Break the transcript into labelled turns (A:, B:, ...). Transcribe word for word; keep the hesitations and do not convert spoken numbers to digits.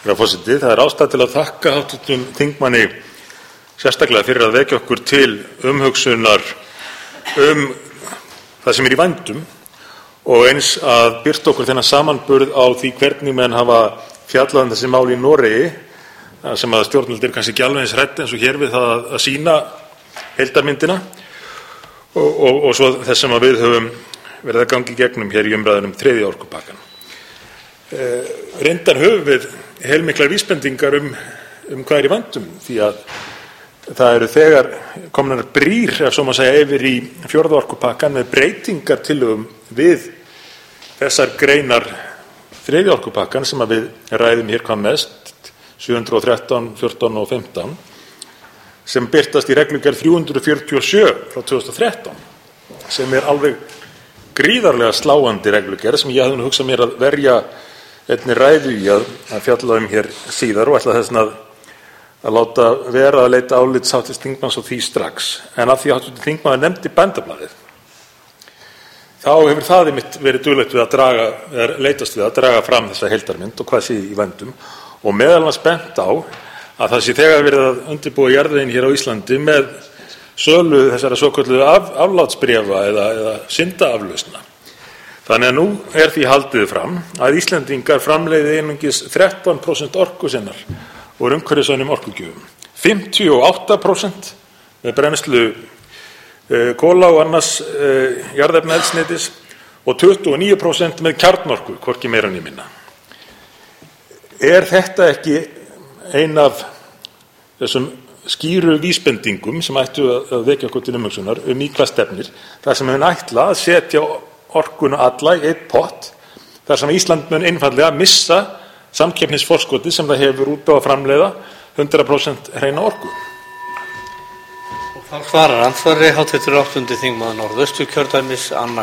A: Herra forseti, það er ástæða til að þakka háttvirtum þingmanni sérstaklega fyrir að vekja okkur til umhugsunar um það sem er í vændum og eins að birta okkur þennan samanburð á því hvernig menn hafa fjallað um þessi mál í Noregi, sem að stjórnvöld eru kannski ekki alveg eins hrædd eins og hér við það að, að sýna heildarmyndina og, og, og svo þess sem að við höfum verið að gangi í gegnum hér í umræðunum þriðja orkupakkann. Eh, reyndar höfum við heilmiklar vísbendingar um, um hvað er í vændum, því að það eru þegar komnar brýr, ef svo má segja, yfir í fjórða orkupakkann með breytingartillögum við þessar greinar þriðja orkupakkann sem að við ræðum hér hvað mest, sjö hundruð og þrettán, fjórtán og fimmtán, sem birtast í reglugerð þrjú hundruð fjörutíu og sjö frá tvö þúsund og þrettán, sem er alveg gríðarlega sláandi reglugerð sem ég hafði nú hugsað mér að verja einni ræðu í að, að fjalla um hér síðar og ætla þess að, að láta vera að leita álits háttvirts þingmanns á því strax. En af því að háttvirtur þingmaður nefndi Bændablaðið, þá hefur það einmitt verið duglegt við að draga, eða leitast við að draga fram þessa heildarmynd og hvað sé í vændum og meðal annars bent á að það sé þegar verið að undirbúa jarðveginn hér á Íslandi með sölu þessara svokölluðu af, aflátsbréfa eða, eða syndaaflausna. Þannig að nú er því haldið fram að Íslendingar framleiði einungis þrettán prósent orku sinnar úr umhverfisvænum orkugjöfum, fimmtíu og átta prósent með brennslu uh, kola og annars uh, jarðefnaeldsneytis og tuttugu og níu prósent með kjarnorku, hvorki meira né minna. Er þetta ekki ein af þessum skýru vísbendingum sem ættu að vekja okkur til umhugsunar um í hvað stefnir, þar sem mun ætla að setja orkuna alla í einn pott, þar sem Ísland mun einfaldlega missa samkeppnisforskotið sem það hefur út á að framleiða hundrað prósent hreina orku.
B: Og þá svarar andsvari háttvirtur áttundi þingmaður Norðausturkjördæmis Anna